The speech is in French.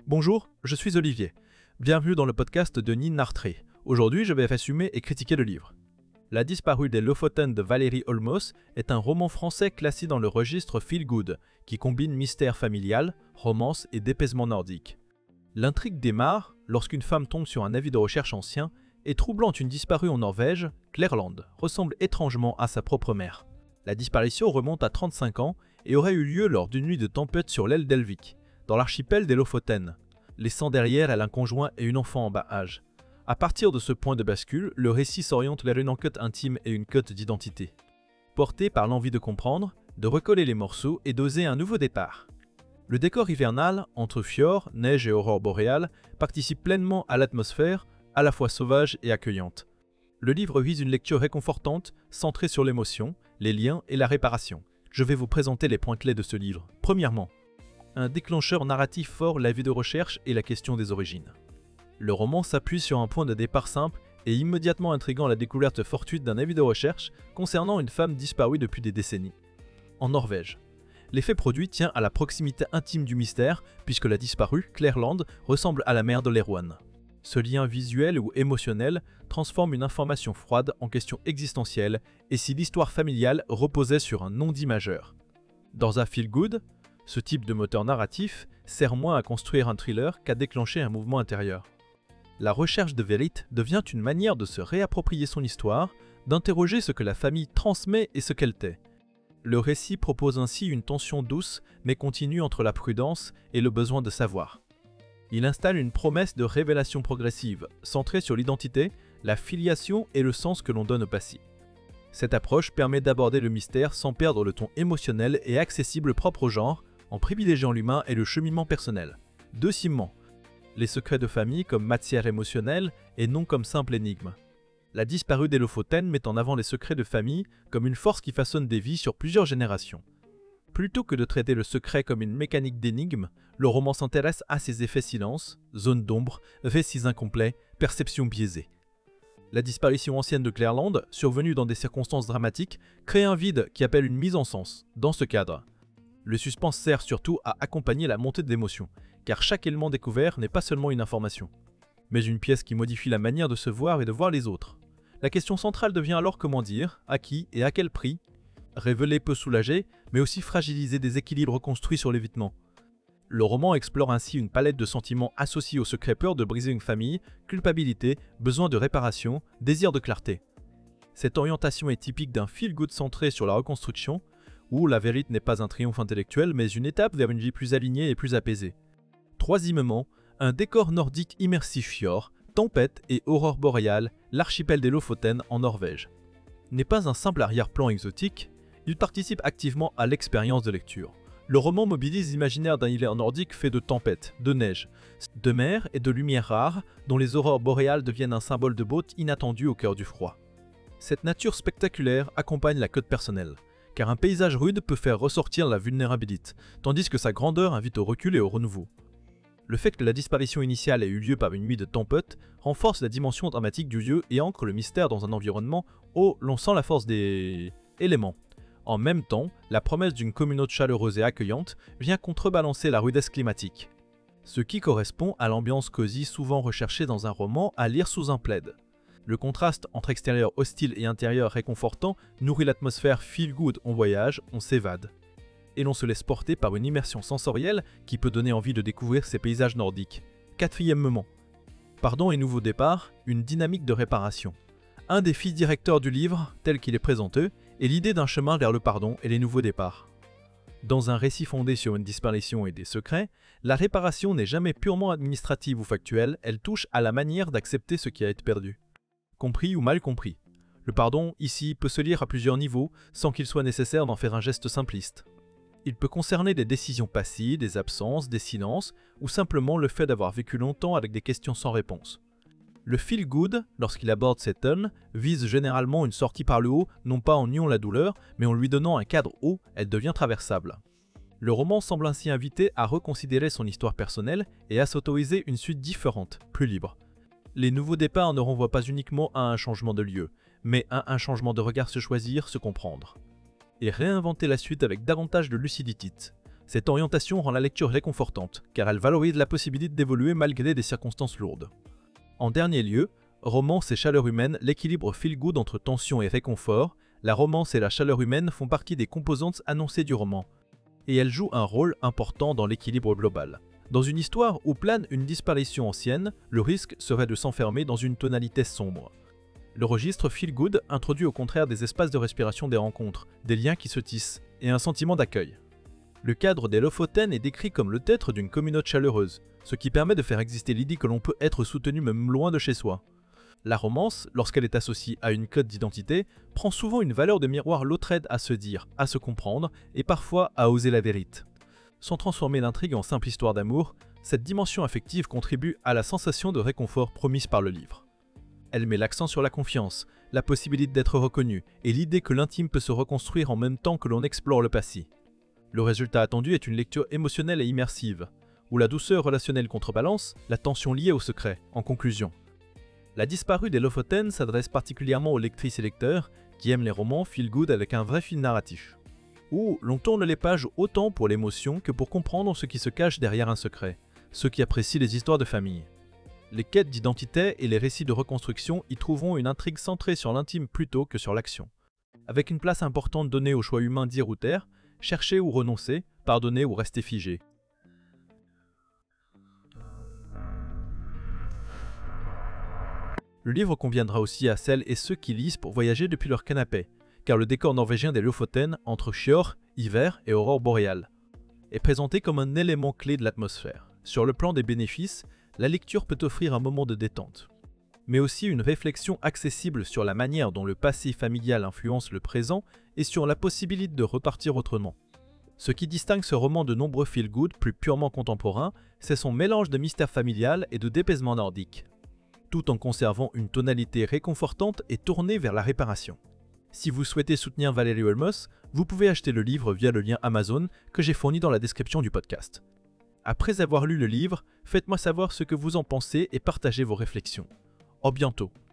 Bonjour, je suis Olivier. Bienvenue dans le podcast de Nin Nartré. Aujourd'hui, je vais résumer et critiquer le livre. La disparue des Lofoten de Valérie Olmos est un roman français classé dans le registre Feel Good, qui combine mystère familial, romance et dépaysement nordique. L'intrigue démarre lorsqu'une femme tombe sur un avis de recherche ancien et troublant une disparue en Norvège, Clairland ressemble étrangement à sa propre mère. La disparition remonte à 35 ans et aurait eu lieu lors d'une nuit de tempête sur l'aile d'Elvik, dans l'archipel des Lofoten, laissant derrière elle un conjoint et une enfant en bas âge. À partir de ce point de bascule, le récit s'oriente vers une enquête intime et une quête d'identité. Porté par l'envie de comprendre, de recoller les morceaux et d'oser un nouveau départ. Le décor hivernal, entre fjords, neige et aurore boréale, participe pleinement à l'atmosphère, à la fois sauvage et accueillante. Le livre vise une lecture réconfortante, centrée sur l'émotion, les liens et la réparation. Je vais vous présenter les points clés de ce livre. Premièrement, un déclencheur narratif fort, l'avis de recherche et la question des origines. Le roman s'appuie sur un point de départ simple et immédiatement intriguant, la découverte fortuite d'un avis de recherche concernant une femme disparue depuis des décennies. En Norvège. L'effet produit tient à la proximité intime du mystère puisque la disparue, Clairland, ressemble à la mère de l'héroïne. Ce lien visuel ou émotionnel transforme une information froide en question existentielle et si l'histoire familiale reposait sur un non-dit majeur. Dans un feel good, ce type de moteur narratif sert moins à construire un thriller qu'à déclencher un mouvement intérieur. La recherche de vérité devient une manière de se réapproprier son histoire, d'interroger ce que la famille transmet et ce qu'elle tait. Le récit propose ainsi une tension douce mais continue entre la prudence et le besoin de savoir. Il installe une promesse de révélation progressive, centrée sur l'identité, la filiation et le sens que l'on donne au passé. Cette approche permet d'aborder le mystère sans perdre le ton émotionnel et accessible propre au genre, en privilégiant l'humain et le cheminement personnel. Deuxièmement, les secrets de famille comme matière émotionnelle et non comme simple énigme. La disparue des Lofoten met en avant les secrets de famille comme une force qui façonne des vies sur plusieurs générations. Plutôt que de traiter le secret comme une mécanique d'énigme, le roman s'intéresse à ses effets silence, zones d'ombre, récits incomplets, perceptions biaisées. La disparition ancienne de Clairland, survenue dans des circonstances dramatiques, crée un vide qui appelle une mise en sens. Dans ce cadre, le suspense sert surtout à accompagner la montée d'émotions, car chaque élément découvert n'est pas seulement une information, mais une pièce qui modifie la manière de se voir et de voir les autres. La question centrale devient alors comment dire, à qui et à quel prix. Révéler peut soulager, mais aussi fragiliser des équilibres construits sur l'évitement. Le roman explore ainsi une palette de sentiments associés au secret, peur de briser une famille, culpabilité, besoin de réparation, désir de clarté. Cette orientation est typique d'un feel-good centré sur la reconstruction, où la vérité n'est pas un triomphe intellectuel, mais une étape vers une vie plus alignée et plus apaisée. Troisièmement, un décor nordique immersif fjord, tempête et aurore boréale, l'archipel des Lofoten en Norvège. N'est pas un simple arrière-plan exotique, il participe activement à l'expérience de lecture. Le roman mobilise l'imaginaire d'un hiver nordique fait de tempêtes, de neige, de mer et de lumière rare, dont les aurores boréales deviennent un symbole de beauté inattendu au cœur du froid. Cette nature spectaculaire accompagne la quête personnelle, car un paysage rude peut faire ressortir la vulnérabilité, tandis que sa grandeur invite au recul et au renouveau. Le fait que la disparition initiale ait eu lieu par une nuit de tempête renforce la dimension dramatique du lieu et ancre le mystère dans un environnement où l'on sent la force des éléments. En même temps, la promesse d'une communauté chaleureuse et accueillante vient contrebalancer la rudesse climatique, ce qui correspond à l'ambiance cosy souvent recherchée dans un roman à lire sous un plaid. Le contraste entre extérieur hostile et intérieur réconfortant nourrit l'atmosphère feel good. On voyage, on s'évade. Et l'on se laisse porter par une immersion sensorielle qui peut donner envie de découvrir ces paysages nordiques. Quatrièmement, pardon et nouveau départ, une dynamique de réparation. Un des fils directeurs du livre, tel qu'il est présenté, est l'idée d'un chemin vers le pardon et les nouveaux départs. Dans un récit fondé sur une disparition et des secrets, la réparation n'est jamais purement administrative ou factuelle, elle touche à la manière d'accepter ce qui a été perdu. Compris ou mal compris. Le pardon, ici, peut se lire à plusieurs niveaux, sans qu'il soit nécessaire d'en faire un geste simpliste. Il peut concerner des décisions passées, des absences, des silences, ou simplement le fait d'avoir vécu longtemps avec des questions sans réponse. Le feel good, lorsqu'il aborde ces thèmes, vise généralement une sortie par le haut, non pas en niant la douleur, mais en lui donnant un cadre haut, elle devient traversable. Le roman semble ainsi inviter à reconsidérer son histoire personnelle et à s'autoriser une suite différente, plus libre. Les nouveaux départs ne renvoient pas uniquement à un changement de lieu, mais à un changement de regard, se choisir, se comprendre. Et réinventer la suite avec davantage de lucidité. Cette orientation rend la lecture réconfortante, car elle valorise la possibilité d'évoluer malgré des circonstances lourdes. En dernier lieu, romance et chaleur humaine, l'équilibre feel-good entre tension et réconfort, la romance et la chaleur humaine font partie des composantes annoncées du roman, et elles jouent un rôle important dans l'équilibre global. Dans une histoire où plane une disparition ancienne, le risque serait de s'enfermer dans une tonalité sombre. Le registre feel-good introduit au contraire des espaces de respiration des rencontres, des liens qui se tissent, et un sentiment d'accueil. Le cadre des Lofoten est décrit comme le tertre d'une communauté chaleureuse, ce qui permet de faire exister l'idée que l'on peut être soutenu même loin de chez soi. La romance, lorsqu'elle est associée à une cote d'identité, prend souvent une valeur de miroir, l'autre aide à se dire, à se comprendre, et parfois à oser la vérité. Sans transformer l'intrigue en simple histoire d'amour, cette dimension affective contribue à la sensation de réconfort promise par le livre. Elle met l'accent sur la confiance, la possibilité d'être reconnu, et l'idée que l'intime peut se reconstruire en même temps que l'on explore le passé. Le résultat attendu est une lecture émotionnelle et immersive, où la douceur relationnelle contrebalance la tension liée au secret. En conclusion, La disparue des Lofoten s'adresse particulièrement aux lectrices et lecteurs qui aiment les romans feel-good avec un vrai fil narratif, où l'on tourne les pages autant pour l'émotion que pour comprendre ce qui se cache derrière un secret, ceux qui apprécient les histoires de famille. Les quêtes d'identité et les récits de reconstruction y trouveront une intrigue centrée sur l'intime plutôt que sur l'action. Avec une place importante donnée au choix humain dire ou taire, chercher ou renoncer, pardonner ou rester figé. Le livre conviendra aussi à celles et ceux qui lisent pour voyager depuis leur canapé, car le décor norvégien des Lofoten, entre fjord, hiver et aurore boréale, est présenté comme un élément clé de l'atmosphère. Sur le plan des bénéfices, la lecture peut offrir un moment de détente, mais aussi une réflexion accessible sur la manière dont le passé familial influence le présent et sur la possibilité de repartir autrement. Ce qui distingue ce roman de nombreux feel-good plus purement contemporains, c'est son mélange de mystère familial et de dépaysement nordique, tout en conservant une tonalité réconfortante et tournée vers la réparation. Si vous souhaitez soutenir Valerie Olmos, vous pouvez acheter le livre via le lien Amazon que j'ai fourni dans la description du podcast. Après avoir lu le livre, faites-moi savoir ce que vous en pensez et partagez vos réflexions. À bientôt.